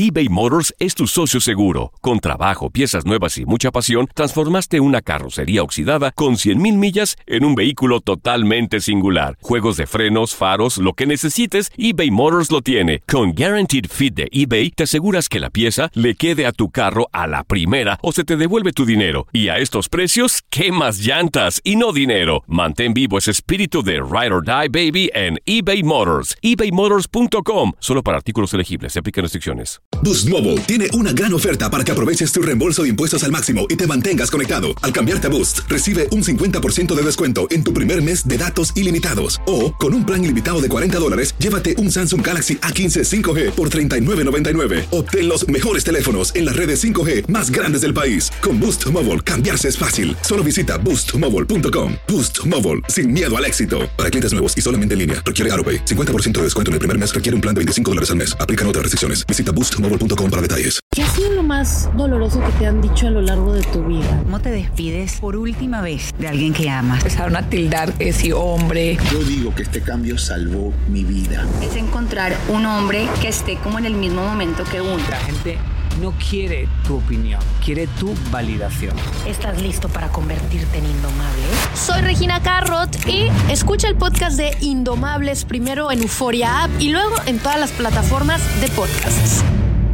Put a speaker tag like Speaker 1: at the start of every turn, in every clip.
Speaker 1: eBay Motors es tu socio seguro. Con trabajo, piezas nuevas y mucha pasión, transformaste una carrocería oxidada con 100,000 millas en un vehículo totalmente singular. Juegos de frenos, faros, lo que necesites, eBay Motors lo tiene. Con Guaranteed Fit de eBay, te aseguras que la pieza le quede a tu carro a la primera o se te devuelve tu dinero. Y a estos precios, ¿qué más llantas y no dinero? Mantén vivo ese espíritu de Ride or Die, baby, en eBay Motors. ebaymotors.com. Solo para artículos elegibles. Se aplican restricciones.
Speaker 2: Boost Mobile tiene una gran oferta para que aproveches tu reembolso de impuestos al máximo y te mantengas conectado. Al cambiarte a Boost, recibe un 50% de descuento en tu primer mes de datos ilimitados. O, con un plan ilimitado de $40, llévate un Samsung Galaxy A15 5G por $39.99. Obtén los mejores teléfonos en las redes 5G más grandes del país. Con Boost Mobile, cambiarse es fácil. Solo visita boostmobile.com. Boost Mobile, sin miedo al éxito. Para clientes nuevos y solamente en línea, requiere AutoPay. 50% de descuento en el primer mes requiere un plan de $25 al mes. Aplican otras restricciones. Visita boostmobile.com para detalles.
Speaker 3: ¿Qué ha sido lo más doloroso que te han dicho a lo largo de tu vida?
Speaker 4: ¿Cómo te despides por última vez de alguien que amas?
Speaker 5: Empezaron a tildar ese hombre.
Speaker 6: Yo digo que este cambio salvó mi vida.
Speaker 7: Es encontrar un hombre que esté como en el mismo momento que uno.
Speaker 8: La gente no quiere tu opinión, quiere tu validación.
Speaker 3: ¿Estás listo para convertirte en indomable? Soy Regina Carrot y escucha el podcast de Indomables primero en Euforia App y luego en todas las plataformas de podcasts.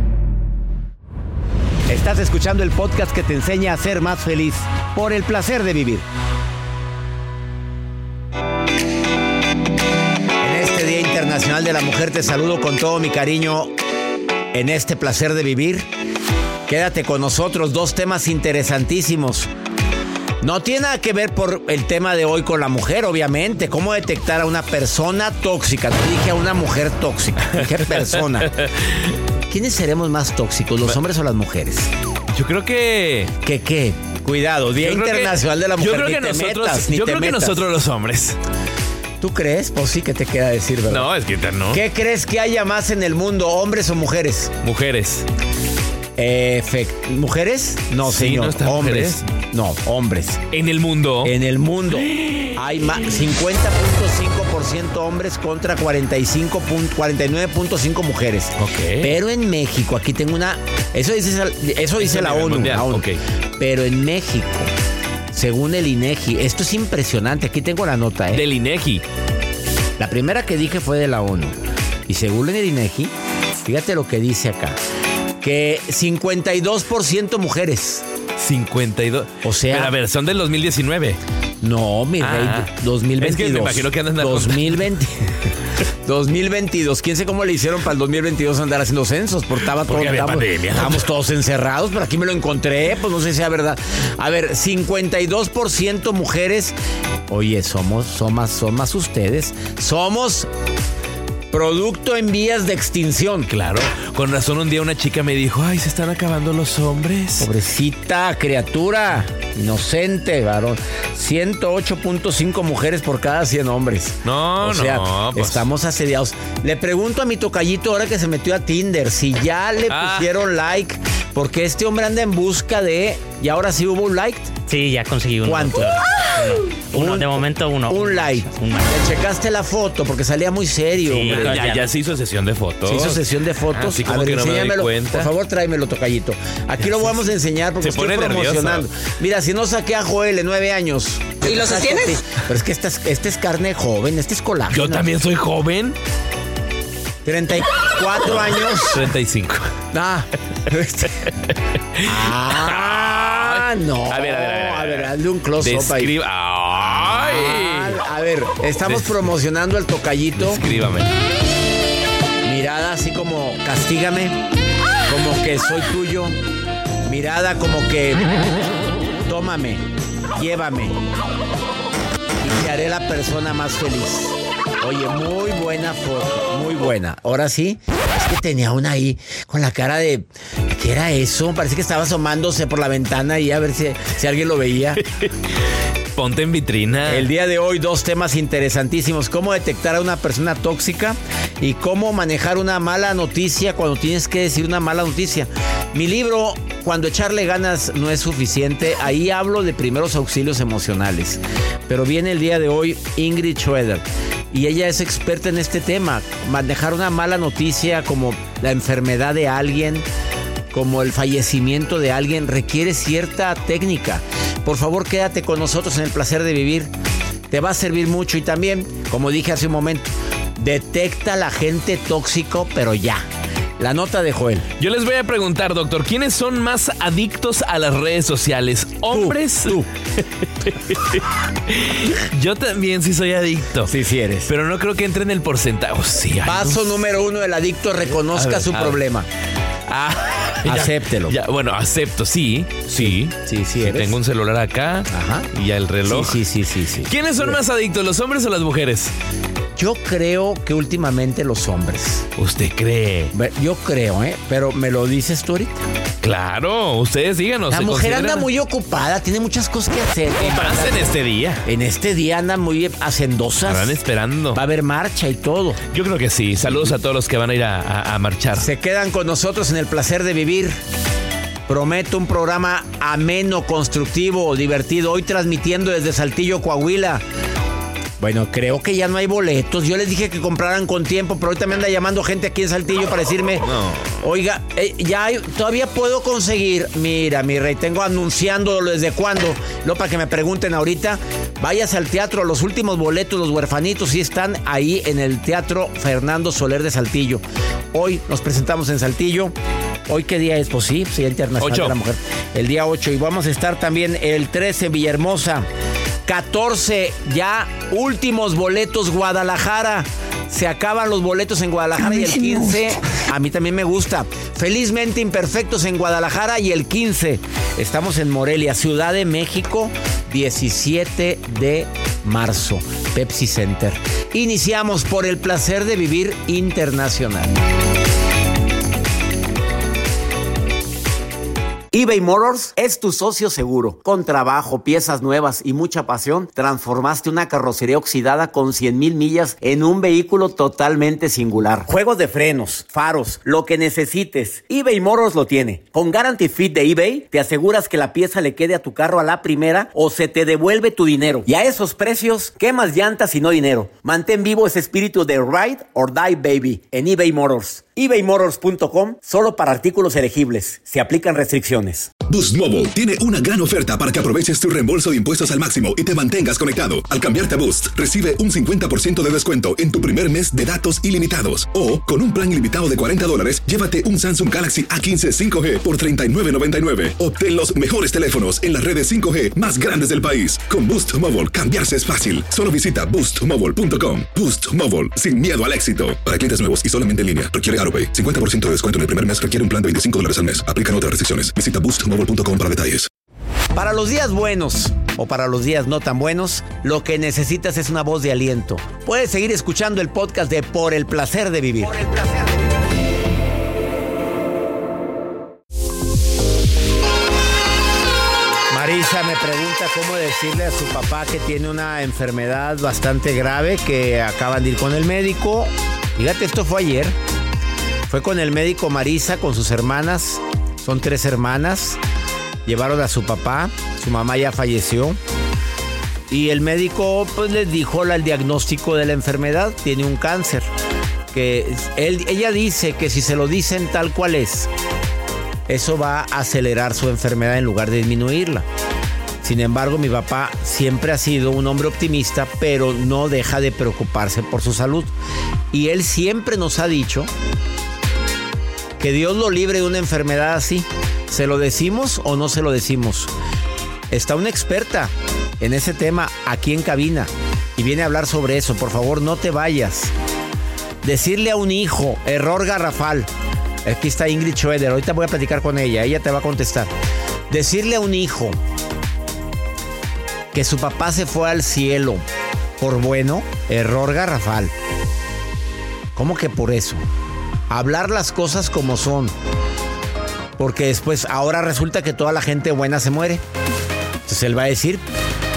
Speaker 9: Estás escuchando el podcast que te enseña a ser más feliz por el placer de vivir. En este Día Internacional de la Mujer te saludo con todo mi cariño en este placer de vivir. Quédate con nosotros, dos temas interesantísimos. No tiene nada que ver por el tema de hoy con la mujer, obviamente. ¿Cómo detectar a una persona tóxica? Te dije a una mujer tóxica. ¿Qué persona? ¿Quiénes seremos más tóxicos, los hombres o las mujeres?
Speaker 10: Yo creo que...
Speaker 9: ¿Qué? Cuidado, Día Internacional de la Mujer.
Speaker 10: Yo creo que nosotros los hombres.
Speaker 9: ¿Tú crees? Pues sí que te queda decir, ¿verdad?
Speaker 10: No, es que no.
Speaker 9: ¿Qué crees que haya más en el mundo, hombres o mujeres?
Speaker 10: Mujeres.
Speaker 9: ¿Mujeres? No,
Speaker 10: sí,
Speaker 9: señor.
Speaker 10: No,
Speaker 9: hombres. No, hombres.
Speaker 10: ¿En el mundo?
Speaker 9: En el mundo. Hay 50.5% hombres contra 49.5 mujeres.
Speaker 10: Ok.
Speaker 9: Pero en México, aquí tengo una... Eso dice la ONU.
Speaker 10: Okay.
Speaker 9: Pero en México, según el INEGI, esto es impresionante. Aquí tengo la nota, ¿eh?
Speaker 10: Del INEGI.
Speaker 9: La primera que dije fue de la ONU. Y según el INEGI, fíjate lo que dice acá. Que 52% mujeres.
Speaker 10: 52.
Speaker 9: O sea...
Speaker 10: Pero a ver, son del 2019.
Speaker 9: No, mi rey, 2022.
Speaker 10: Es que me imagino que andan...
Speaker 9: 2022. ¿Quién sabe cómo le hicieron para el 2022 andar haciendo censos? Porque estábamos todos encerrados, pero aquí me lo encontré, pues no sé si sea verdad. A ver, 52% mujeres. Oye, son más ustedes. Somos... producto en vías de extinción.
Speaker 10: Claro. Con razón un día una chica me dijo, ay, se están acabando los hombres.
Speaker 9: Pobrecita criatura. Inocente, varón. 108.5 mujeres por cada 100 hombres.
Speaker 10: No,
Speaker 9: pues estamos asediados. Le pregunto a mi tocallito ahora que se metió a Tinder si ya le pusieron like. Porque este hombre anda en busca de... ¿Y ahora sí hubo un like?
Speaker 11: Sí, ya conseguí uno.
Speaker 9: ¿Cuánto?
Speaker 11: Uno, de momento uno.
Speaker 9: Un like. Le checaste la foto porque salía muy serio.
Speaker 11: Sí,
Speaker 10: ya se hizo sesión de fotos.
Speaker 9: Se hizo sesión de fotos.
Speaker 10: Así como que no me doy cuenta.
Speaker 9: Por favor, tráemelo, tocallito. Aquí lo vamos a enseñar porque estoy promocionando.
Speaker 10: Nervioso.
Speaker 9: Mira, si no saqué a Joel de 9 años.
Speaker 5: ¿Y lo sostienes?
Speaker 9: Pero es que este es carne joven, este es colágeno.
Speaker 10: Yo también soy joven.
Speaker 9: 34 años.
Speaker 10: 35.
Speaker 9: No.
Speaker 10: A ver,
Speaker 9: hazle un close-up ahí. A ver, estamos promocionando al tocallito.
Speaker 10: Descríbame.
Speaker 9: Mirada así como castígame, como que soy tuyo. Mirada como que tómame, llévame y te haré la persona más feliz. Oye, muy buena foto, muy buena. Ahora sí, es que tenía una ahí con la cara de... ¿Qué era eso? Parece que estaba asomándose por la ventana y a ver si alguien lo veía.
Speaker 10: ponte en vitrina.
Speaker 9: El día de hoy, 2 temas interesantísimos. Cómo detectar a una persona tóxica y cómo manejar una mala noticia cuando tienes que decir una mala noticia. Mi libro, Cuando echarle ganas no es suficiente, ahí hablo de primeros auxilios emocionales. Pero viene el día de hoy Ingrid Schroeder y ella es experta en este tema. Manejar una mala noticia como la enfermedad de alguien, como el fallecimiento de alguien, requiere cierta técnica. Por favor, quédate con nosotros en el placer de vivir. Te va a servir mucho y también, como dije hace un momento, detecta a la gente tóxico, pero ya. La nota de Joel.
Speaker 10: Yo les voy a preguntar, doctor, ¿quiénes son más adictos a las redes sociales? ¿Hombres?
Speaker 9: Tú.
Speaker 10: Yo también sí soy adicto.
Speaker 9: Sí eres.
Speaker 10: Pero no creo que entre en el porcentaje. Oh, sí,
Speaker 9: Paso número 1, el adicto reconozca su problema. Acéptelo.
Speaker 10: Ya, bueno, acepto, sí.
Speaker 9: Sí eres.
Speaker 10: Tengo un celular acá.
Speaker 9: Ajá.
Speaker 10: Y ya el reloj.
Speaker 9: Sí.
Speaker 10: ¿Quiénes son más adictos, los hombres o las mujeres?
Speaker 9: Yo creo que últimamente los hombres.
Speaker 10: ¿Usted cree?
Speaker 9: Yo creo, pero ¿me lo dices tú ahorita?
Speaker 10: Claro, ustedes díganos.
Speaker 9: La mujer anda muy ocupada, tiene muchas cosas que hacer.
Speaker 10: Y más en este día.
Speaker 9: En este día andan muy hacendosas.
Speaker 10: Estarán esperando.
Speaker 9: Va a haber marcha y todo.
Speaker 10: Yo creo que sí. Saludos a todos los que van a ir a marchar.
Speaker 9: Se quedan con nosotros en el placer de vivir. Prometo un programa ameno, constructivo, divertido. Hoy transmitiendo desde Saltillo, Coahuila. Bueno, creo que ya no hay boletos. Yo les dije que compraran con tiempo, pero ahorita me anda llamando gente aquí en Saltillo para decirme, oiga, ya hay, todavía puedo conseguir. Mira, mi rey, tengo anunciándolo desde cuándo. No, para que me pregunten ahorita, váyase al teatro. Los últimos boletos, los huerfanitos, sí están ahí en el Teatro Fernando Soler de Saltillo. Hoy nos presentamos en Saltillo. ¿Hoy qué día es? Pues sí, Día Internacional
Speaker 10: 8.
Speaker 9: de la Mujer. El día 8. Y vamos a estar también el 13 en Villahermosa. 14, ya últimos boletos, Guadalajara. Se acaban los boletos en Guadalajara y el 15, a mí también me gusta. Felizmente Imperfectos en Guadalajara y el 15, estamos en Morelia, Ciudad de México, 17 de marzo, Pepsi Center. Iniciamos por el placer de vivir internacional. eBay Motors es tu socio seguro. Con trabajo, piezas nuevas y mucha pasión, transformaste una carrocería oxidada con 100,000 millas en un vehículo totalmente singular. Juegos de frenos, faros, lo que necesites, eBay Motors lo tiene. Con Guarantee Fit de eBay, te aseguras que la pieza le quede a tu carro a la primera o se te devuelve tu dinero. Y a esos precios, ¿qué más llantas y no dinero? Mantén vivo ese espíritu de Ride or Die Baby en eBay Motors. ebaymotors.com, solo para artículos elegibles. Se aplican restricciones.
Speaker 2: Boost Mobile tiene una gran oferta para que aproveches tu reembolso de impuestos al máximo y te mantengas conectado. Al cambiarte a Boost, recibe un 50% de descuento en tu primer mes de datos ilimitados. O, con un plan ilimitado de $40, llévate un Samsung Galaxy A15 5G por $39.99. Obtén los mejores teléfonos en las redes 5G más grandes del país. Con Boost Mobile, cambiarse es fácil. Solo visita boostmobile.com. Boost Mobile, sin miedo al éxito. Para clientes nuevos y solamente en línea, requiere AutoPay. 50% de descuento en el primer mes requiere un plan de $25 al mes. Aplican otras restricciones. Visita boostmobile.com para detalles.
Speaker 9: Para los días buenos o para los días no tan buenos, lo que necesitas es una voz de aliento. Puedes seguir escuchando el podcast de Por el Placer de Vivir. Marisa me pregunta cómo decirle a su papá que tiene una enfermedad bastante grave, que acaban de ir con el médico. Fíjate, esto fue ayer. Fue con el médico Marisa, con sus hermanas. Son 3 hermanas. Llevaron a su papá. Su mamá ya falleció. Y el médico pues les dijo el diagnóstico de la enfermedad. Tiene un cáncer. Ella dice que si se lo dicen tal cual es, eso va a acelerar su enfermedad en lugar de disminuirla. Sin embargo, mi papá siempre ha sido un hombre optimista, pero no deja de preocuparse por su salud. Y él siempre nos ha dicho que Dios lo libre de una enfermedad así. ¿Se lo decimos o no se lo decimos? Está una experta en ese tema aquí en cabina y viene a hablar sobre eso. Por favor, no te vayas. Decirle a un hijo, error garrafal. Aquí está Ingrid Schroeder, ahorita voy a platicar con ella te va a contestar. Decirle a un hijo que su papá se fue al cielo por bueno, error garrafal. ¿Cómo que por eso? Hablar las cosas como son. Porque después, ahora resulta que toda la gente buena se muere. Entonces él va a decir,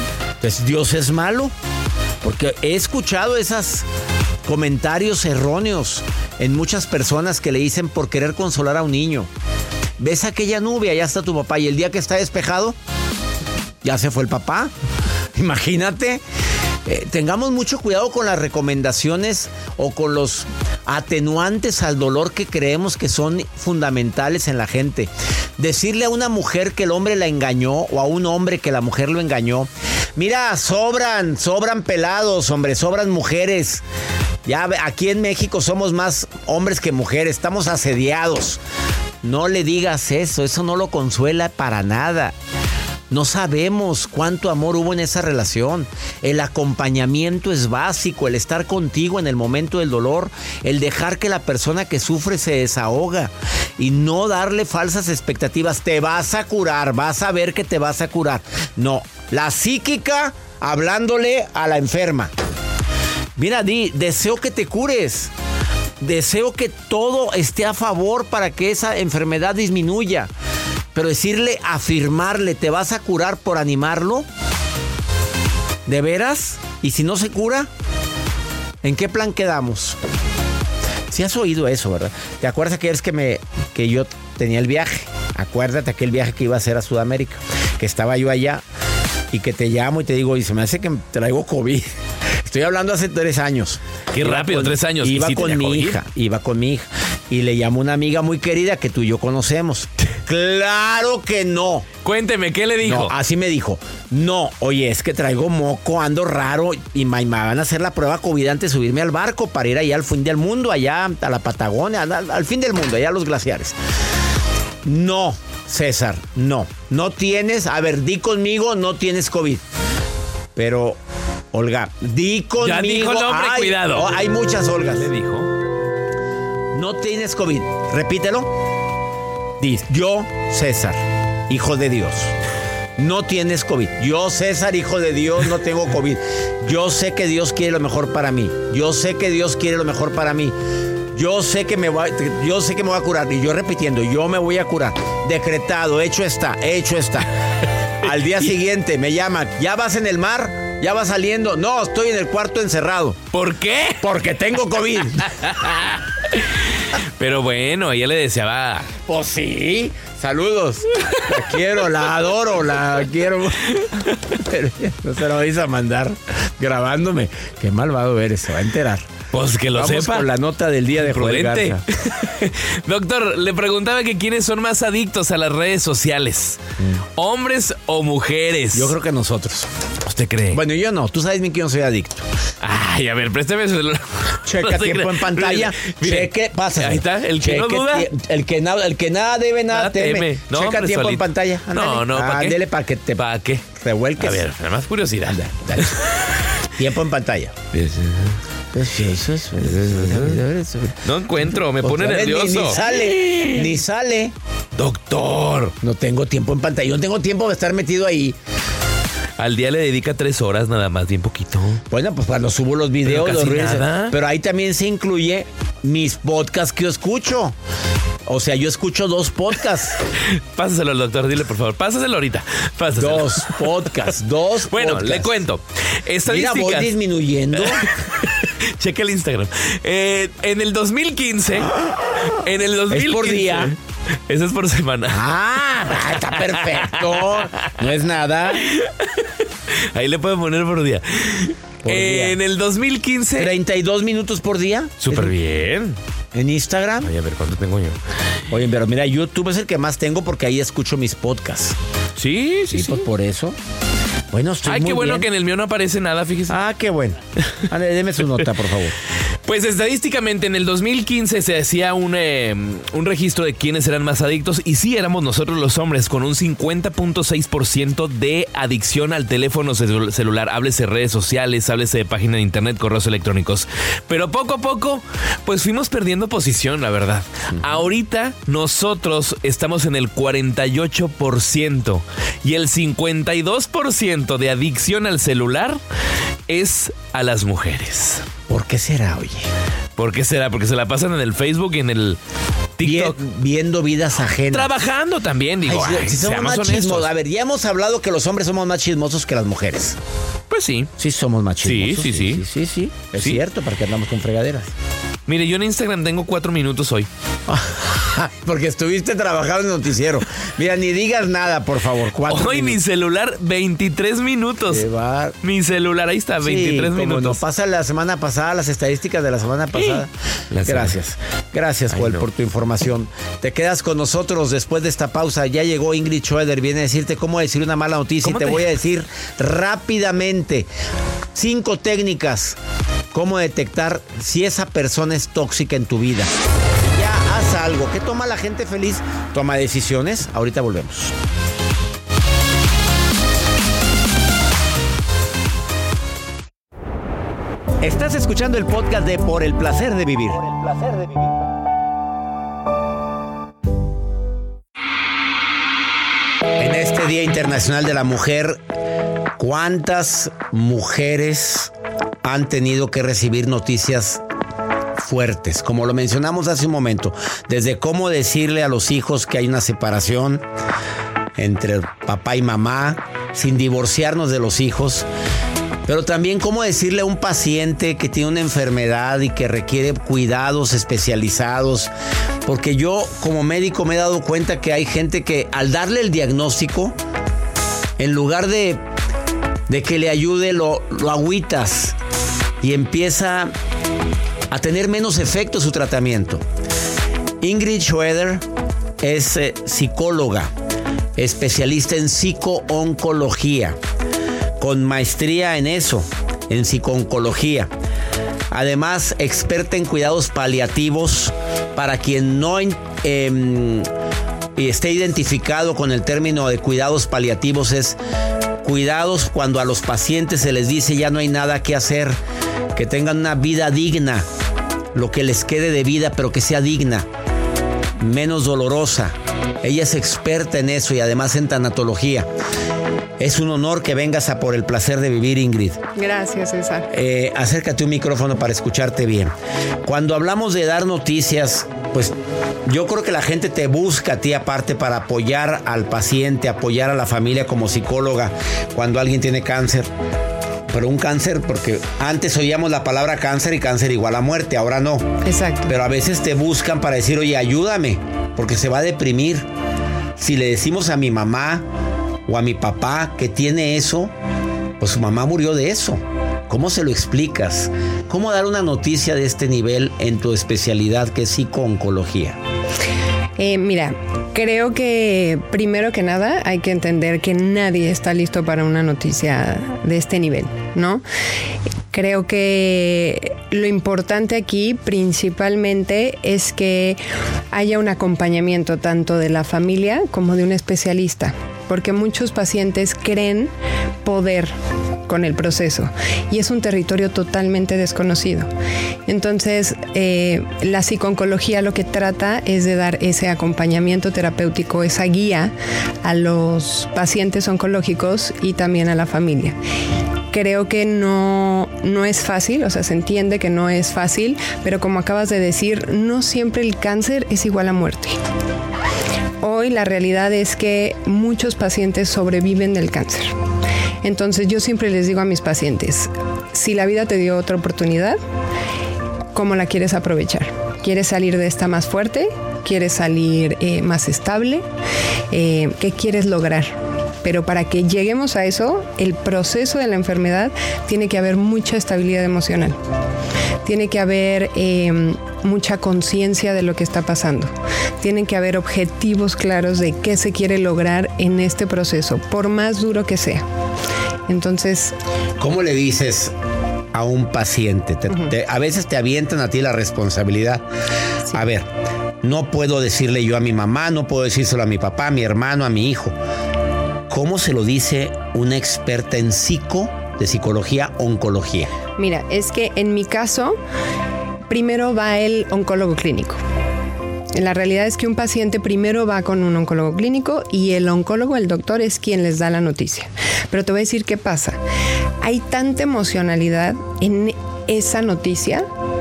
Speaker 9: pues Dios es malo. Porque he escuchado esos comentarios erróneos en muchas personas que le dicen por querer consolar a un niño. ¿Ves aquella nube? Allá está tu papá. Y el día que está despejado, ya se fue el papá. Imagínate. Tengamos mucho cuidado con las recomendaciones o con los atenuantes al dolor que creemos que son fundamentales en la gente. Decirle a una mujer que el hombre la engañó o a un hombre que la mujer lo engañó. Mira, sobran pelados, hombre, sobran mujeres. Ya aquí en México somos más hombres que mujeres, estamos asediados. No le digas eso no lo consuela para nada. No sabemos cuánto amor hubo en esa relación. El acompañamiento es básico, el estar contigo en el momento del dolor, el dejar que la persona que sufre se desahoga y no darle falsas expectativas. Te vas a curar, vas a ver que te vas a curar. No, la psíquica hablándole a la enferma. Mira, deseo que te cures. Deseo que todo esté a favor para que esa enfermedad disminuya. Pero decirle, afirmarle, ¿te vas a curar por animarlo? ¿De veras? ¿Y si no se cura? ¿En qué plan quedamos? Si has oído eso, ¿verdad? ¿Te acuerdas que yo tenía el viaje? Acuérdate aquel viaje que iba a hacer a Sudamérica. Que estaba yo allá y que te llamo y te digo, y se me hace que traigo COVID. Estoy hablando hace 3 años.
Speaker 10: Qué rápido, 3 años.
Speaker 9: Iba con mi hija. Y le llamo a una amiga muy querida que tú y yo conocemos. ¡Claro que no!
Speaker 10: Cuénteme, ¿qué le dijo?
Speaker 9: No, así me dijo. No, oye, es que traigo moco, ando raro y me van a hacer la prueba COVID antes de subirme al barco para ir allá al fin del mundo, allá a la Patagonia, al fin del mundo, allá a los glaciares. No, César, no. No tienes, a ver, di conmigo, no tienes COVID. Pero, Olga, di conmigo.
Speaker 10: Ya dijo el hombre, cuidado.
Speaker 9: Hay muchas Olgas.
Speaker 10: ¿Qué le dijo?
Speaker 9: No tienes COVID. Repítelo. Yo, César, hijo de Dios, no tienes COVID. Yo, César, hijo de Dios, no tengo COVID. Yo sé que Dios quiere lo mejor para mí. Yo sé que Dios quiere lo mejor para mí. Yo sé que me voy a curar. Y yo repitiendo, yo me voy a curar. Decretado, hecho está. Al día siguiente me llaman, ¿ya vas en el mar? ¿Ya vas saliendo? No, estoy en el cuarto encerrado.
Speaker 10: ¿Por qué?
Speaker 9: Porque tengo COVID.
Speaker 10: Pero bueno, ella le deseaba.
Speaker 9: Pues sí, saludos. La quiero, la adoro, la quiero. Pero no se lo vais a mandar grabándome. Qué malvado eres, se va a enterar.
Speaker 10: Pues que lo
Speaker 9: Vamos
Speaker 10: sepa.
Speaker 9: Con la nota del día de Joel Garza.
Speaker 10: Doctor, le preguntaba que quiénes son más adictos a las redes sociales. ¿Hombres o mujeres?
Speaker 9: Yo creo que nosotros.
Speaker 10: ¿Usted cree?
Speaker 9: Bueno, yo no. Tú sabes bien que yo no soy adicto.
Speaker 10: Ay, a ver, présteme su celular.
Speaker 9: Checa tiempo en pantalla. Cheque, pásale.
Speaker 10: Ahí está, el que no duda.
Speaker 9: El que nada debe, nada teme.
Speaker 10: No,
Speaker 9: checa tiempo en pantalla.
Speaker 10: Ándale. No, ¿para qué?
Speaker 9: Ándele para que te revuelques.
Speaker 10: A ver, nada más curiosidad.
Speaker 9: Dale. Tiempo en pantalla.
Speaker 10: No encuentro, me pone nervioso.
Speaker 9: Ni sale.
Speaker 10: Doctor.
Speaker 9: No tengo tiempo en pantalla. Yo no tengo tiempo de estar metido ahí.
Speaker 10: Al día le dedica 3 horas nada más, bien poquito.
Speaker 9: Bueno, pues cuando subo los videos,
Speaker 10: pero,
Speaker 9: los reels,
Speaker 10: nada.
Speaker 9: Pero ahí también se incluye mis podcasts que yo escucho. O sea, yo escucho 2 podcasts.
Speaker 10: Pásaselo al doctor, dile por favor. Pásaselo ahorita. Pásaselo.
Speaker 9: 2 podcasts.
Speaker 10: Bueno, le cuento. Estadísticas.
Speaker 9: Mira, voy disminuyendo.
Speaker 10: Checa el Instagram. En el 2015. ¿Es
Speaker 9: por día?
Speaker 10: Eso es por semana.
Speaker 9: Está perfecto. No es nada.
Speaker 10: Ahí le pueden poner por día. En el 2015.
Speaker 9: 32 minutos por día.
Speaker 10: Súper bien.
Speaker 9: ¿En Instagram?
Speaker 10: Oye, a ver, ¿cuánto tengo yo?
Speaker 9: Oye, pero mira, YouTube es el que más tengo porque ahí escucho mis podcasts.
Speaker 10: Sí.
Speaker 9: Pues por eso. Bueno, estoy muy
Speaker 10: qué bueno
Speaker 9: bien.
Speaker 10: que en el mío no aparece nada, fíjese.
Speaker 9: Qué bueno. Deme su nota, por favor.
Speaker 10: Pues estadísticamente en el 2015 se hacía un registro de quiénes eran más adictos y sí éramos nosotros los hombres con un 50.6% de adicción al teléfono celular. Háblese redes sociales, háblese de página de internet, correos electrónicos. Pero poco a poco pues fuimos perdiendo posición, la verdad. Ahorita nosotros estamos en el 48% y el 52% de adicción al celular es a las mujeres.
Speaker 9: ¿Por qué será, oye?
Speaker 10: ¿Por qué será? Porque se la pasan en el Facebook y en el TikTok.
Speaker 9: Viendo vidas ajenas.
Speaker 10: Trabajando también, digo.
Speaker 9: Si somos más chismosos. A ver, ya hemos hablado que los hombres somos más chismosos que las mujeres.
Speaker 10: Pues sí.
Speaker 9: Sí somos más chismosos.
Speaker 10: Sí.
Speaker 9: Es cierto, porque andamos con fregaderas.
Speaker 10: Mire, yo en Instagram tengo 4 minutos hoy.
Speaker 9: Porque estuviste trabajando en noticiero. Mira, ni digas nada, por favor. 4
Speaker 10: hoy
Speaker 9: minutos.
Speaker 10: mi celular, 23 minutos. Mi celular, ahí está, 23 minutos.
Speaker 9: No pasa la semana pasada, las estadísticas de la semana pasada. Gracias, Joel, por tu información. Te quedas con nosotros después de esta pausa. Ya llegó Ingrid Schroeder, viene a decirte cómo decir una mala noticia. Y te voy a decir rápidamente 5 técnicas. Cómo detectar si esa persona es tóxica en tu vida. Ya haz algo. ¿Qué toma la gente feliz? Toma decisiones. Ahorita volvemos. Estás escuchando el podcast de Por el Placer de Vivir. En este Día Internacional de la Mujer, ¿cuántas mujeres han tenido que recibir noticias fuertes? Como lo mencionamos hace un momento, desde cómo decirle a los hijos que hay una separación entre papá y mamá, sin divorciarnos de los hijos, pero también cómo decirle a un paciente que tiene una enfermedad y que requiere cuidados especializados, porque yo como médico me he dado cuenta que hay gente que al darle el diagnóstico, en lugar de que le ayude, lo agüitas y empieza a tener menos efecto su tratamiento. Ingrid Schroeder es psicóloga, especialista en psico-oncología, con maestría en eso, en psico-oncología. Además, experta en cuidados paliativos. Para quien no esté identificado con el término de cuidados paliativos, es cuidados cuando a los pacientes se les dice ya no hay nada que hacer, que tengan una vida digna, lo que les quede de vida, pero que sea digna, menos dolorosa. Ella es experta en eso y además en tanatología. Es un honor que vengas a Por el Placer de Vivir, Ingrid.
Speaker 5: Gracias, César.
Speaker 9: Acércate un micrófono para escucharte bien. Cuando hablamos de dar noticias, pues yo creo que la gente te busca a ti aparte para apoyar al paciente, apoyar a la familia como psicóloga cuando alguien tiene cáncer. Pero un cáncer, porque antes oíamos la palabra cáncer y cáncer igual a muerte, ahora no.
Speaker 5: Exacto.
Speaker 9: Pero a veces te buscan para decir, oye, ayúdame, porque se va a deprimir. Si le decimos a mi mamá o a mi papá que tiene eso, pues su mamá murió de eso. ¿Cómo se lo explicas? ¿Cómo dar una noticia de este nivel en tu especialidad que es psico-oncología?
Speaker 5: Mira, creo que primero que nada hay que entender que nadie está listo para una noticia de este nivel, ¿no? Creo que lo importante aquí principalmente es que haya un acompañamiento tanto de la familia como de un especialista, porque muchos pacientes creen poder con el proceso y es un territorio totalmente desconocido. Entonces, la psico-oncología lo que trata es de dar ese acompañamiento terapéutico, esa guía a los pacientes oncológicos y también a la familia. Creo que no es fácil, o sea, se entiende que no es fácil, pero como acabas de decir, no siempre el cáncer es igual a muerte. Hoy la realidad es que muchos pacientes sobreviven del cáncer. Entonces yo siempre les digo a mis pacientes, si la vida te dio otra oportunidad, ¿cómo la quieres aprovechar? ¿Quieres salir de esta más fuerte? ¿Quieres salir más estable? ¿Qué quieres lograr? Pero para que lleguemos a eso, el proceso de la enfermedad tiene que haber mucha estabilidad emocional. Tiene que haber mucha conciencia de lo que está pasando. Tienen que haber objetivos claros de qué se quiere lograr en este proceso, por más duro que sea. Entonces,
Speaker 9: ¿cómo le dices a un paciente? A veces te avientan a ti la responsabilidad. Sí. A ver, no puedo decirle yo a mi mamá, no puedo decírselo a mi papá, a mi hermano, a mi hijo. ¿Cómo se lo dice una experta en de psicología, oncología?
Speaker 5: Mira, es que en mi caso, primero va el oncólogo clínico. La realidad es que un paciente primero va con un oncólogo clínico y el oncólogo, el doctor, es quien les da la noticia. Pero te voy a decir qué pasa. Hay tanta emocionalidad en esa noticia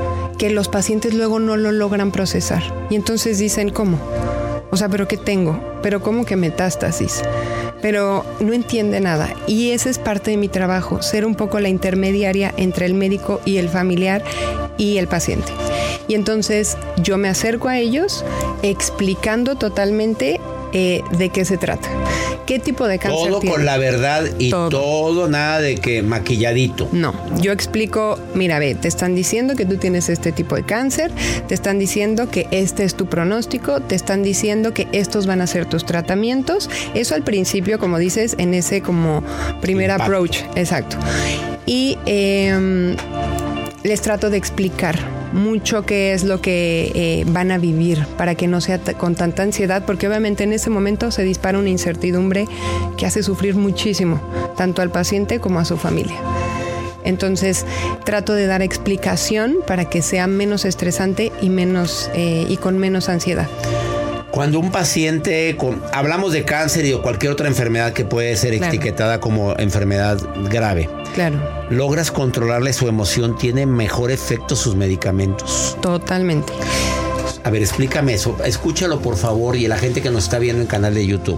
Speaker 5: que los pacientes luego no lo logran procesar. Y entonces dicen, ¿cómo? O sea, ¿pero qué tengo? ¿Pero cómo que metástasis? Pero no entiende nada. Y ese es parte de mi trabajo, ser un poco la intermediaria entre el médico y el familiar y el paciente. Y entonces yo me acerco a ellos explicando totalmente de qué se trata. ¿Qué tipo de cáncer
Speaker 9: todo
Speaker 5: tiene?
Speaker 9: Con la verdad y todo nada de que maquilladito.
Speaker 5: No, yo explico, mira, ve, te están diciendo que tú tienes este tipo de cáncer, te están diciendo que este es tu pronóstico, te están diciendo que estos van a ser tus tratamientos. Eso al principio, como dices, en ese como primer approach. Exacto. Y les trato de explicar mucho qué es lo que van a vivir para que no sea con tanta ansiedad, porque obviamente en ese momento se dispara una incertidumbre que hace sufrir muchísimo, tanto al paciente como a su familia. Entonces trato de dar explicación para que sea menos estresante y con menos ansiedad.
Speaker 9: Cuando un paciente, hablamos de cáncer y o cualquier otra enfermedad que puede ser etiquetada como enfermedad grave.
Speaker 5: Claro.
Speaker 9: ¿Logras controlarle su emoción? ¿Tiene mejor efecto sus medicamentos?
Speaker 5: Totalmente.
Speaker 9: A ver, explícame eso. Escúchalo, por favor, y la gente que nos está viendo en el canal de YouTube.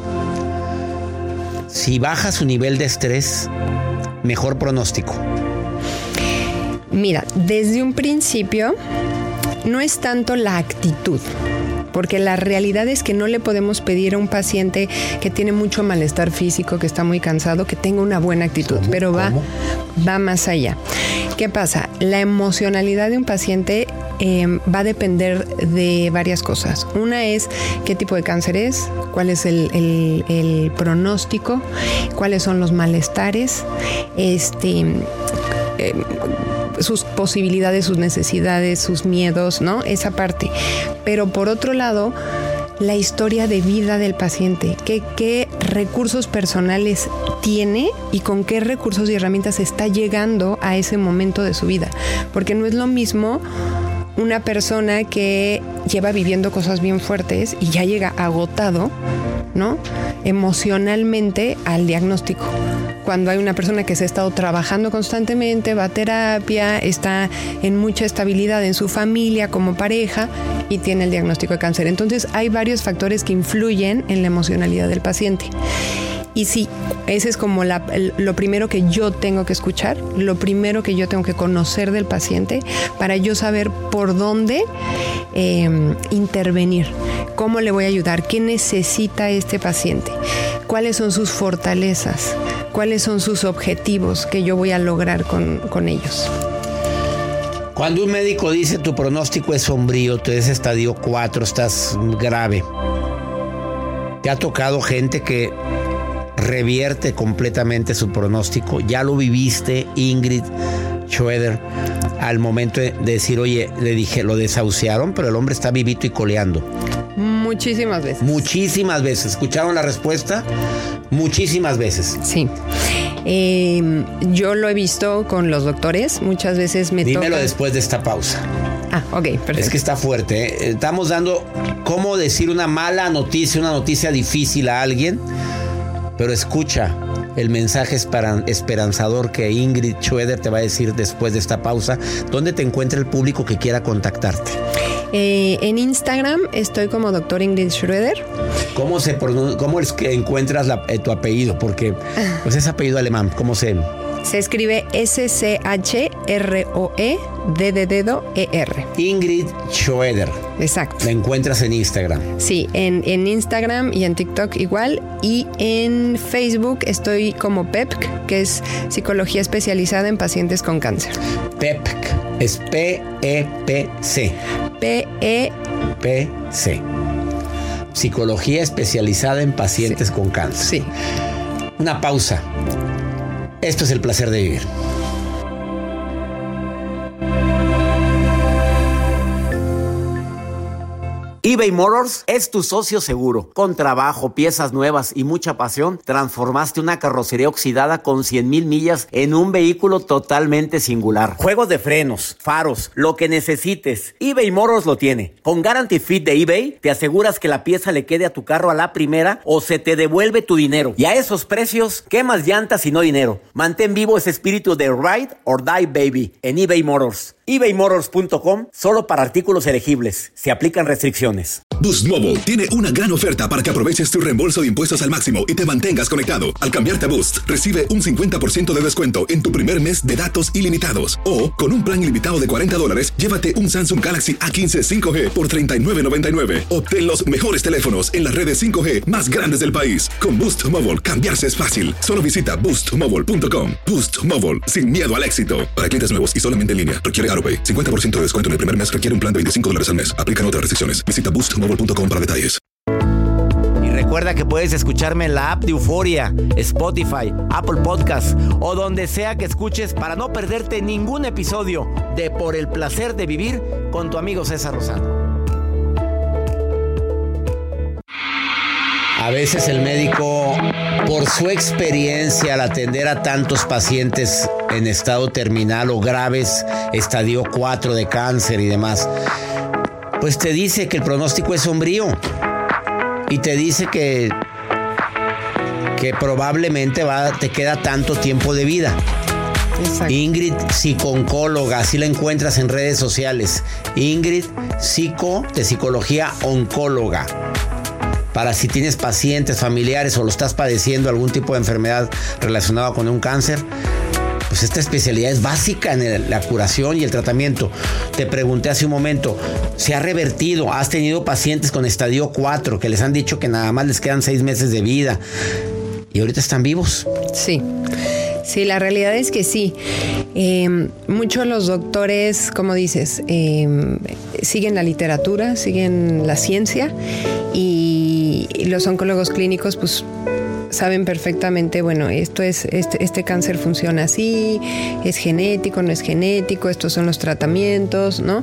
Speaker 9: Si baja su nivel de estrés, mejor pronóstico.
Speaker 5: Mira, desde un principio no es tanto la actitud, porque la realidad es que no le podemos pedir a un paciente que tiene mucho malestar físico, que está muy cansado, que tenga una buena actitud, pero va más allá. ¿Qué pasa? La emocionalidad de un paciente va a depender de varias cosas. Una es qué tipo de cáncer es, cuál es el pronóstico, cuáles son los malestares, sus posibilidades, sus necesidades, sus miedos, ¿no? Esa parte. Pero por otro lado, la historia de vida del paciente, qué recursos personales tiene y con qué recursos y herramientas está llegando a ese momento de su vida. Porque no es lo mismo una persona que lleva viviendo cosas bien fuertes y ya llega agotado, ¿no? Emocionalmente al diagnóstico. Cuando hay una persona que se ha estado trabajando constantemente, va a terapia, está en mucha estabilidad en su familia, como pareja, y tiene el diagnóstico de cáncer. Entonces hay varios factores que influyen en la emocionalidad del paciente. Y sí, ese es como lo primero que yo tengo que escuchar, lo primero que yo tengo que conocer del paciente para yo saber por dónde intervenir, cómo le voy a ayudar, qué necesita este paciente, cuáles son sus fortalezas, cuáles son sus objetivos que yo voy a lograr con ellos.
Speaker 9: Cuando un médico dice tu pronóstico es sombrío, tú eres estadio 4, estás grave, ¿te ha tocado gente que revierte completamente su pronóstico? Ya lo viviste, Ingrid Schroeder, al momento de decir, oye, le dije, lo desahuciaron, pero el hombre está vivito y coleando.
Speaker 5: Muchísimas veces.
Speaker 9: Muchísimas veces. ¿Escucharon la respuesta? Muchísimas veces.
Speaker 5: Sí. Yo lo he visto con los doctores. Muchas veces me toca.
Speaker 9: Dímelo después de esta pausa.
Speaker 5: Ah, ok, perfecto.
Speaker 9: Es que está fuerte, ¿eh? Estamos dando cómo decir una mala noticia, una noticia difícil a alguien. Pero escucha el mensaje esperanzador que Ingrid Schroeder te va a decir después de esta pausa. ¿Dónde te encuentra el público que quiera contactarte?
Speaker 5: En Instagram estoy como Dr. Ingrid Schroeder.
Speaker 9: ¿Cómo es que encuentras tu apellido? Porque pues es apellido alemán. ¿Cómo se...?
Speaker 5: Se escribe SCHROEDDER.
Speaker 9: Ingrid Schroeder.
Speaker 5: Exacto.
Speaker 9: La encuentras en Instagram.
Speaker 5: Sí, en Instagram y en TikTok igual. Y en Facebook estoy como PEPC, que es Psicología Especializada en Pacientes con Cáncer.
Speaker 9: PEPC. Es P-E-P-C. P-E-P-C. Psicología Especializada en Pacientes con Cáncer.
Speaker 5: Sí.
Speaker 9: Una pausa. Esto es El Placer de Vivir. eBay Motors es tu socio seguro. Con trabajo, piezas nuevas y mucha pasión, transformaste una carrocería oxidada con 100,000 millas en un vehículo totalmente singular. Juegos de frenos, faros, lo que necesites, eBay Motors lo tiene. Con Guarantee Fit de eBay, te aseguras que la pieza le quede a tu carro a la primera o se te devuelve tu dinero. Y a esos precios, ¿qué más llantas y no dinero? Mantén vivo ese espíritu de Ride or Die Baby en eBay Motors. ebaymotors.com, solo para artículos elegibles. Se aplican restricciones.
Speaker 2: Boost Mobile tiene una gran oferta para que aproveches tu reembolso de impuestos al máximo y te mantengas conectado. Al cambiarte a Boost, recibe un 50% de descuento en tu primer mes de datos ilimitados. O, con un plan ilimitado de $40, llévate un Samsung Galaxy A15 5G por $39.99. Obtén los mejores teléfonos en las redes 5G más grandes del país. Con Boost Mobile, cambiarse es fácil. Solo visita boostmobile.com. Boost Mobile, sin miedo al éxito. Para clientes nuevos y solamente en línea, requiere AroPay. 50% de descuento en el primer mes, requiere un plan de $25 al mes. Aplican otras restricciones. Visita boostmobile.com para detalles.
Speaker 9: Y recuerda que puedes escucharme en la app de Euforia, Spotify, Apple Podcasts o donde sea que escuches para no perderte ningún episodio de Por el Placer de Vivir con tu amigo César Lozano. A veces el médico, por su experiencia al atender a tantos pacientes en estado terminal o graves, estadio 4 de cáncer y demás, pues te dice que el pronóstico es sombrío y te dice que probablemente te queda tanto tiempo de vida. Exacto. Ingrid, psicooncóloga, así la encuentras en redes sociales. Ingrid, de psicología oncóloga. Para si tienes pacientes, familiares o lo estás padeciendo algún tipo de enfermedad relacionada con un cáncer, pues esta especialidad es básica en la curación y el tratamiento. Te pregunté hace un momento, ¿se ha revertido? ¿Has tenido pacientes con estadio 4 que les han dicho que nada más les quedan 6 meses de vida y ahorita están vivos?
Speaker 5: Sí. Sí, la realidad es que sí. Muchos de los doctores, como dices, siguen la literatura, siguen la ciencia y los oncólogos clínicos, pues, saben perfectamente, bueno, este cáncer funciona así, es genético, no es genético, estos son los tratamientos, ¿no?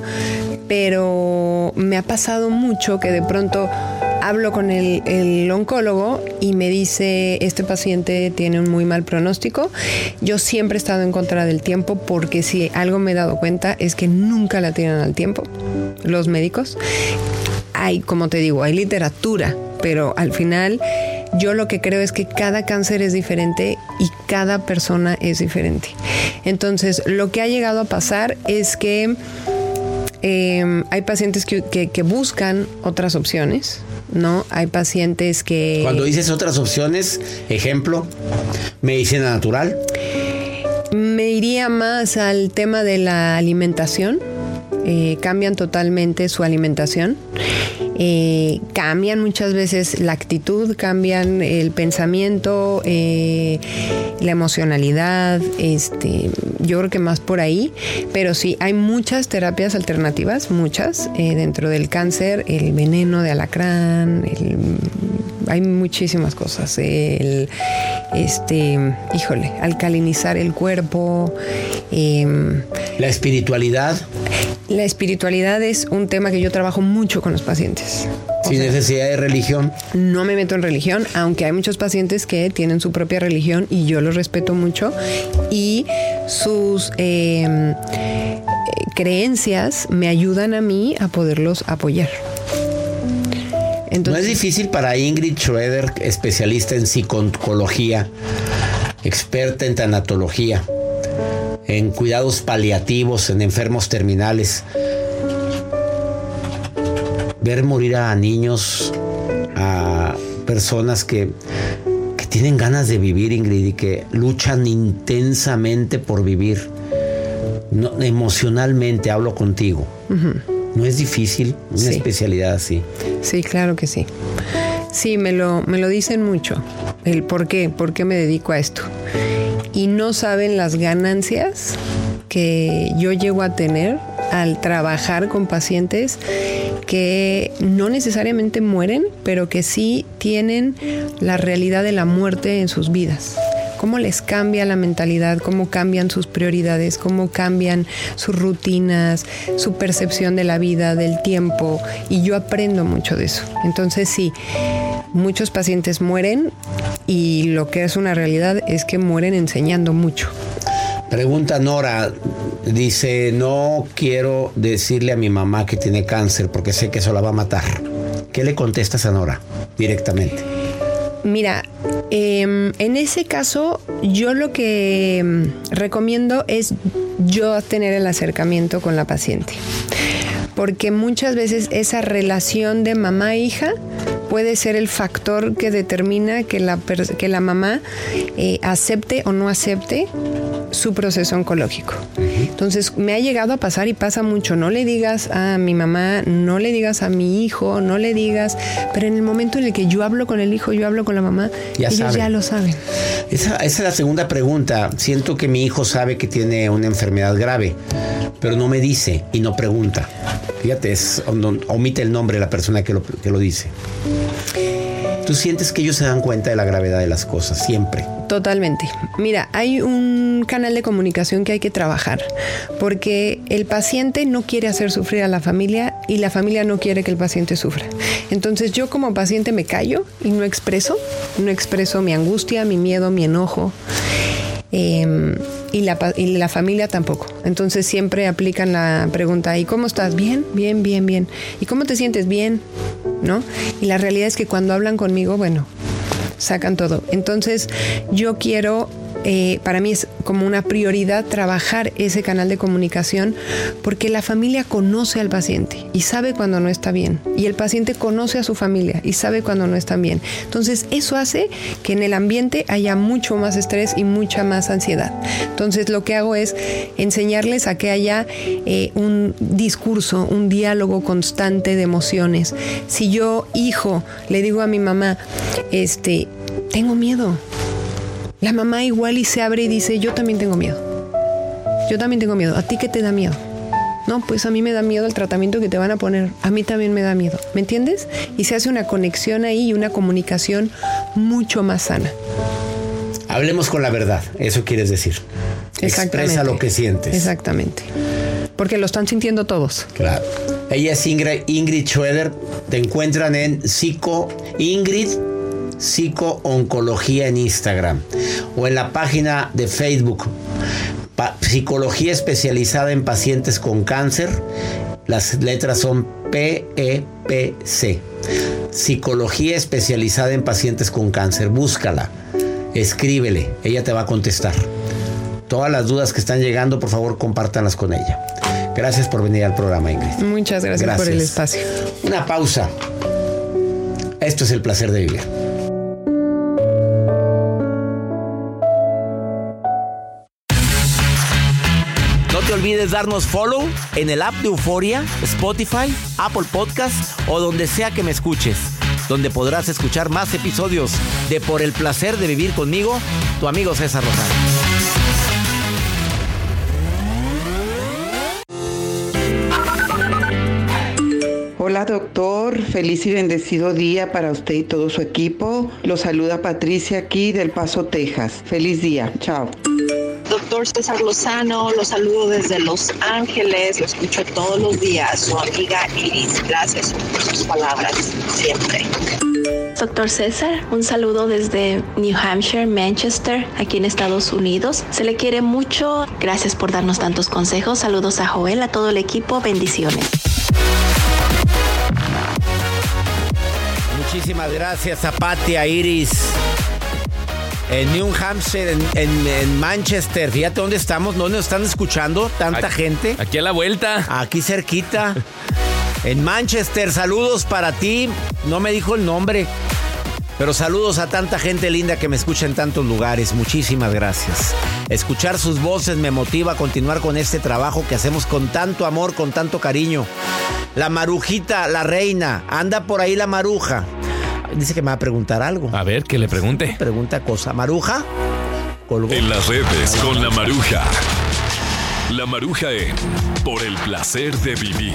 Speaker 5: Pero me ha pasado mucho que de pronto hablo con el oncólogo y me dice, este paciente tiene un muy mal pronóstico. Yo siempre he estado en contra del tiempo porque si algo me he dado cuenta es que nunca la tienen al tiempo los médicos. Hay, como te digo, hay literatura, pero al final yo lo que creo es que cada cáncer es diferente y cada persona es diferente. Entonces, lo que ha llegado a pasar es que hay pacientes que buscan otras opciones, ¿no? Hay pacientes que...
Speaker 9: Cuando dices otras opciones, ejemplo, medicina natural.
Speaker 5: Me iría más al tema de la alimentación. Cambian totalmente su alimentación. Cambian muchas veces la actitud, cambian el pensamiento, la emocionalidad, yo creo que más por ahí, pero sí, hay muchas terapias alternativas, muchas, dentro del cáncer, el veneno de alacrán, hay muchísimas cosas, alcalinizar el cuerpo.
Speaker 9: La espiritualidad.
Speaker 5: La espiritualidad es un tema que yo trabajo mucho con los pacientes.
Speaker 9: Sin necesidad de religión.
Speaker 5: No me meto en religión, aunque hay muchos pacientes que tienen su propia religión y yo los respeto mucho. Y sus creencias me ayudan a mí a poderlos apoyar.
Speaker 9: Entonces, ¿no es difícil para Ingrid Schroeder, especialista en psicología, experta en tanatología, en cuidados paliativos, en enfermos terminales, ver morir a niños, a personas que tienen ganas de vivir, Ingrid, y que luchan intensamente por vivir? No, emocionalmente hablo contigo. Uh-huh. ¿No es difícil una especialidad así? Sí,
Speaker 5: claro que sí. Sí, me lo dicen mucho. El por qué me dedico a esto. Y no saben las ganancias que yo llego a tener al trabajar con pacientes que no necesariamente mueren, pero que sí tienen la realidad de la muerte en sus vidas. Cómo les cambia la mentalidad, cómo cambian sus prioridades, cómo cambian sus rutinas, su percepción de la vida, del tiempo. Y yo aprendo mucho de eso. Entonces sí, muchos pacientes mueren y lo que es una realidad es que mueren enseñando mucho.
Speaker 9: Pregunta Nora, dice, no quiero decirle a mi mamá que tiene cáncer porque sé que eso la va a matar. ¿Qué le contestas a Nora directamente?
Speaker 5: Mira, en ese caso, yo lo que recomiendo es yo tener el acercamiento con la paciente. Porque muchas veces esa relación de mamá-hija puede ser el factor que determina que la mamá acepte o no acepte su proceso oncológico. Entonces, me ha llegado a pasar y pasa mucho. No le digas a mi mamá, no le digas a mi hijo, no le digas, pero en el momento en el que yo hablo con el hijo, yo hablo con la mamá, ellos ya lo saben.
Speaker 9: Esa es la segunda pregunta. Siento que mi hijo sabe que tiene una enfermedad grave, pero no me dice y no pregunta. Fíjate, omite el nombre de la persona que lo dice. ¿Tú sientes que ellos se dan cuenta de la gravedad de las cosas siempre?
Speaker 5: Totalmente. Mira, hay un canal de comunicación que hay que trabajar, porque el paciente no quiere hacer sufrir a la familia y la familia no quiere que el paciente sufra. Entonces yo como paciente me callo y no expreso mi angustia, mi miedo, mi enojo. Y la familia tampoco. Entonces siempre aplican la pregunta, ¿y cómo estás? Bien, bien, bien, bien. ¿Y cómo te sientes? Bien, ¿no? Y la realidad es que cuando hablan conmigo, bueno, sacan todo. Entonces yo quiero, para mí es como una prioridad trabajar ese canal de comunicación, porque la familia conoce al paciente y sabe cuando no está bien, y el paciente conoce a su familia y sabe cuando no están bien. Entonces eso hace que en el ambiente haya mucho más estrés y mucha más ansiedad. Entonces lo que hago es enseñarles a que haya un discurso, un diálogo constante de emociones. Si yo, hijo, le digo a mi mamá, tengo miedo, la mamá igual y se abre y dice, yo también tengo miedo. Yo también tengo miedo. ¿A ti qué te da miedo? No, pues a mí me da miedo el tratamiento que te van a poner. A mí también me da miedo. ¿Me entiendes? Y se hace una conexión ahí y una comunicación mucho más sana.
Speaker 9: Hablemos con la verdad. Eso quieres decir. Expresa lo que sientes.
Speaker 5: Exactamente. Porque lo están sintiendo todos.
Speaker 9: Claro. Ella es Ingrid Schroeder. Te encuentran en Ingrid Psico-Oncología en Instagram o en la página de Facebook Psicología especializada en pacientes con cáncer. Las letras son PEPC, Psicología especializada en pacientes con cáncer. Búscala, escríbele, ella te va a contestar. Todas las dudas que están llegando, por favor, compártanlas con ella. Gracias por venir al programa, Ingrid.
Speaker 5: Muchas gracias por el espacio.
Speaker 9: Una pausa. Esto es El Placer de Vivir. No te olvides darnos follow en el app de Euforia, Spotify, Apple Podcast o donde sea que me escuches, donde podrás escuchar más episodios de Por el Placer de Vivir conmigo, tu amigo César Lozano.
Speaker 12: Hola doctor, feliz y bendecido día para usted y todo su equipo. Los saluda Patricia aquí del Paso, Texas. Feliz día, chao.
Speaker 13: Doctor César Lozano, lo saludo desde Los Ángeles, lo escucho todos los días, su amiga Iris. Gracias por sus palabras, siempre.
Speaker 14: Doctor César, un saludo desde New Hampshire, Manchester, aquí en Estados Unidos. Se le quiere mucho, gracias por darnos tantos consejos. Saludos a Joel, a todo el equipo, bendiciones.
Speaker 9: Muchísimas gracias a Patti, a Iris. En New Hampshire, en Manchester. Fíjate dónde estamos, dónde nos están escuchando tanta gente.
Speaker 10: Aquí a la vuelta.
Speaker 9: Aquí cerquita. En Manchester, saludos para ti. No me dijo el nombre, pero saludos a tanta gente linda que me escucha en tantos lugares. Muchísimas gracias. Escuchar sus voces me motiva a continuar con este trabajo que hacemos con tanto amor, con tanto cariño. La Marujita, la reina. Anda por ahí la Maruja. Dice que me va a preguntar algo.
Speaker 10: A ver, que le pregunte.
Speaker 9: Pregunta cosa. ¿Maruja?
Speaker 1: Colgó. En las redes con la Maruja. La Maruja en Por el Placer de Vivir.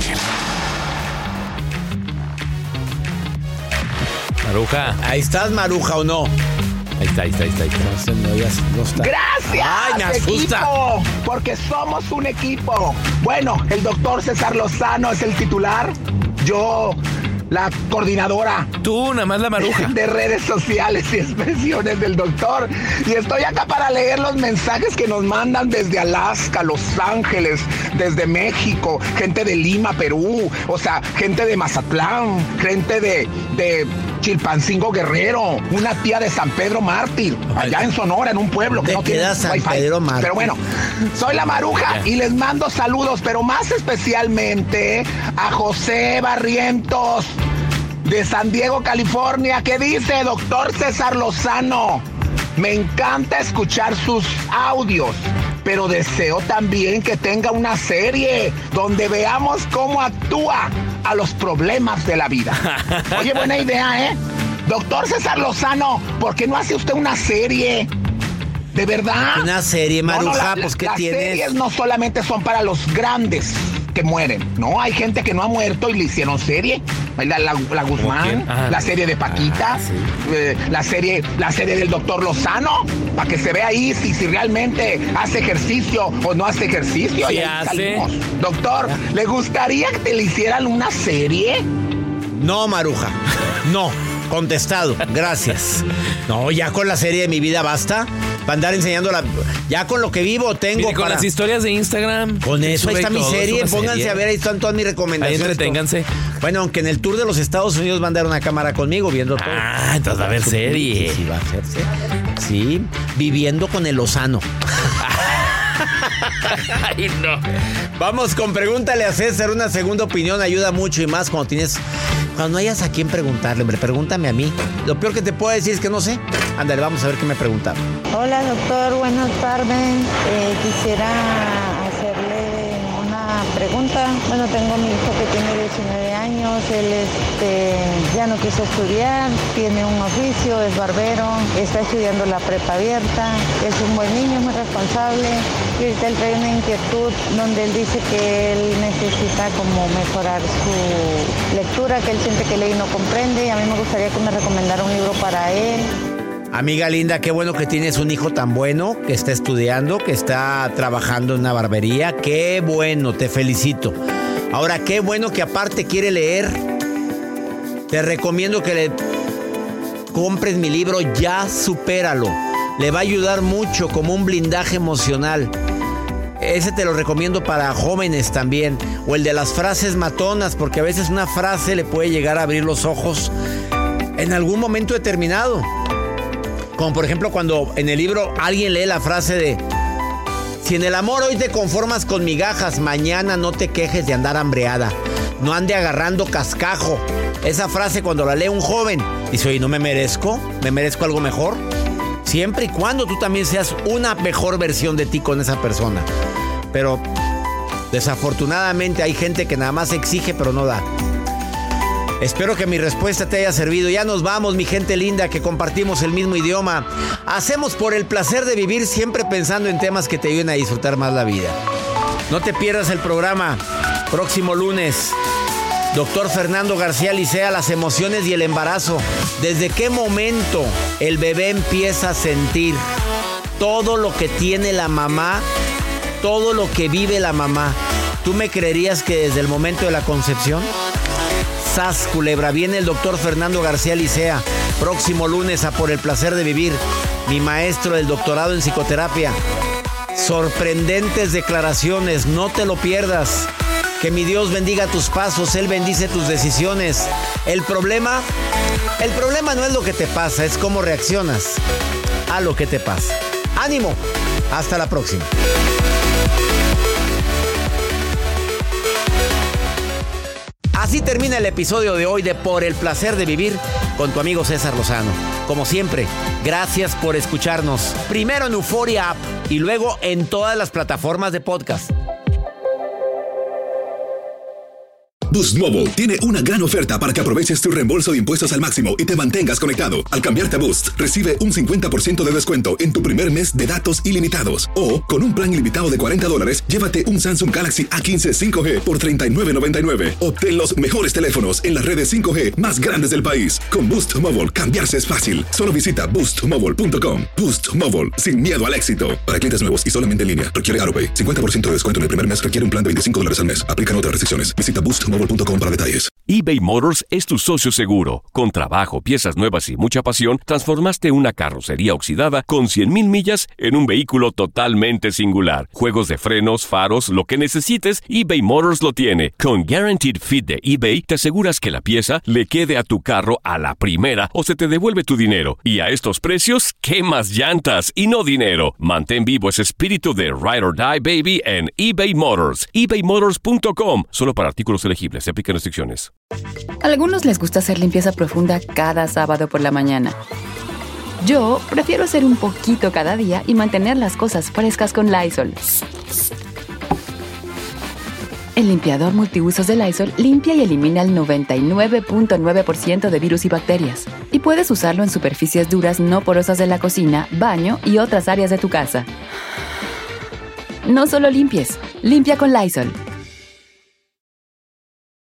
Speaker 10: Maruja.
Speaker 9: Ahí estás, Maruja, ¿o no?
Speaker 10: Ahí está.
Speaker 9: No está.
Speaker 15: Gracias,
Speaker 9: ay, me asusta.
Speaker 15: Equipo, porque somos un equipo. Bueno, el doctor César Lozano es el titular. Yo, la coordinadora.
Speaker 10: Tú, nada más la Maruja.
Speaker 15: De redes sociales y expresiones del doctor. Y estoy acá para leer los mensajes que nos mandan desde Alaska, Los Ángeles, desde México, gente de Lima, Perú, o sea, gente de Mazatlán, gente de Chilpancingo Guerrero, una tía de San Pedro Mártir, allá en Sonora, en un pueblo que no tiene
Speaker 9: San
Speaker 15: Wi-Fi.
Speaker 9: Pedro Mártir.
Speaker 15: Pero bueno, soy la Maruja y les mando saludos, pero más especialmente a José Barrientos de San Diego, California, que dice: doctor César Lozano, me encanta escuchar sus audios, pero deseo también que tenga una serie donde veamos cómo actúa a los problemas de la vida. Oye, buena idea, ¿eh? Doctor César Lozano, ¿por qué no hace usted una serie? ¿De verdad?
Speaker 9: Una serie, Maruja, pues ¿qué tienes?
Speaker 15: Las series no solamente son para los grandes que mueren, ¿no? Hay gente que no ha muerto y le hicieron serie. La Guzmán, la serie de Paquita, la serie del doctor Lozano, para que se vea ahí si realmente hace ejercicio o no hace ejercicio.
Speaker 10: Sí,
Speaker 15: y ahí salimos. Doctor, ¿le gustaría que te le hicieran una serie?
Speaker 9: No, Maruja, no. Contestado, gracias. No, ya con la serie de mi vida basta. Para andar enseñándola. Ya con lo que vivo tengo.
Speaker 10: Mire, con las historias de Instagram.
Speaker 9: Con eso, ahí está mi serie. Pónganse a ver, ahí están todas mis recomendaciones.
Speaker 10: Ahí entreténganse.
Speaker 9: Bueno, aunque en el tour de los Estados Unidos van a dar una cámara conmigo viendo todo.
Speaker 10: Ah, entonces va a haber serie.
Speaker 9: Sí, va a hacer serie. Sí, viviendo con el Lozano.
Speaker 10: Ay, no.
Speaker 9: Vamos con Pregúntale a César. Una segunda opinión ayuda mucho y más cuando no hayas a quién preguntarle, hombre, pregúntame a mí. Lo peor que te puedo decir es que no sé. Ándale, vamos a ver qué me preguntaron.
Speaker 16: Hola, doctor, buenas tardes. Quisiera hacerle una pregunta. Bueno, tengo mi hijo que tiene 19 años. Él ya no quiso estudiar, tiene un oficio, es barbero, está estudiando la prepa abierta, es un buen niño, muy responsable. Y ahorita él trae una inquietud donde él dice que él necesita como mejorar su lectura, que él siente que lee y no comprende. Y a mí me gustaría que me recomendara un libro para él.
Speaker 9: Amiga linda, qué bueno que tienes un hijo tan bueno, que está estudiando, que está trabajando en una barbería. Qué bueno, te felicito. Ahora, qué bueno que aparte quiere leer. Te recomiendo que le compres mi libro Ya Supéralo. Le va a ayudar mucho como un blindaje emocional. Ese te lo recomiendo para jóvenes también. O el de las frases matonas, porque a veces una frase le puede llegar a abrir los ojos en algún momento determinado. Como por ejemplo cuando en el libro alguien lee la frase de: si en el amor hoy te conformas con migajas, mañana no te quejes de andar hambreada. No ande agarrando cascajo. Esa frase cuando la lee un joven, dice: oye, ¿no me merezco? ¿Me merezco algo mejor? Siempre y cuando tú también seas una mejor versión de ti con esa persona. Pero desafortunadamente hay gente que nada más exige pero no da. Espero que mi respuesta te haya servido. Ya nos vamos, mi gente linda, que compartimos el mismo idioma. Hacemos por el placer de vivir, siempre pensando en temas que te ayuden a disfrutar más la vida. No te pierdas el programa. Próximo lunes, doctor Fernando García Licea, las emociones y el embarazo. ¿Desde qué momento el bebé empieza a sentir todo lo que tiene la mamá, todo lo que vive la mamá? ¿Tú me creerías que desde el momento de la concepción? ¡Sas, culebra! Viene el doctor Fernando García Licea, próximo lunes a Por el Placer de Vivir, mi maestro del doctorado en psicoterapia. Sorprendentes declaraciones, no te lo pierdas. Que mi Dios bendiga tus pasos, Él bendice tus decisiones. El problema no es lo que te pasa, es cómo reaccionas a lo que te pasa. ¡Ánimo! Hasta la próxima. Así termina el episodio de hoy de Por el Placer de Vivir con tu amigo César Lozano. Como siempre, gracias por escucharnos. Primero en Euphoria App y luego en todas las plataformas de podcast.
Speaker 2: Boost Mobile tiene una gran oferta para que aproveches tu reembolso de impuestos al máximo y te mantengas conectado. Al cambiarte a Boost, recibe un 50% de descuento en tu primer mes de datos ilimitados. O, con un plan ilimitado de $40, llévate un Samsung Galaxy A15 5G por $39.99. Obtén los mejores teléfonos en las redes 5G más grandes del país. Con Boost Mobile, cambiarse es fácil. Solo visita boostmobile.com. Boost Mobile, sin miedo al éxito. Para clientes nuevos y solamente en línea, requiere AroPay. 50% de descuento en el primer mes requiere un plan de $25 al mes. Aplican otras restricciones. Visita boostmobile.com para detalles.
Speaker 1: eBay Motors es tu socio seguro. Con trabajo, piezas nuevas y mucha pasión, transformaste una carrocería oxidada con 100,000 millas en un vehículo totalmente singular. Juegos de frenos, faros, lo que necesites, eBay Motors lo tiene. Con Guaranteed Fit de eBay, te aseguras que la pieza le quede a tu carro a la primera o se te devuelve tu dinero. Y a estos precios, ¿qué más llantas y no dinero? Mantén vivo ese espíritu de Ride or Die, baby, en eBay Motors. ebaymotors.com. Solo para artículos elegibles. Se aplican restricciones.
Speaker 17: A algunos les gusta hacer limpieza profunda cada sábado por la mañana. Yo prefiero hacer un poquito cada día y mantener las cosas frescas con Lysol. El limpiador multiusos de Lysol limpia y elimina el 99.9% de virus y bacterias. Y puedes usarlo en superficies duras no porosas de la cocina, baño y otras áreas de tu casa. No solo limpies, limpia con Lysol.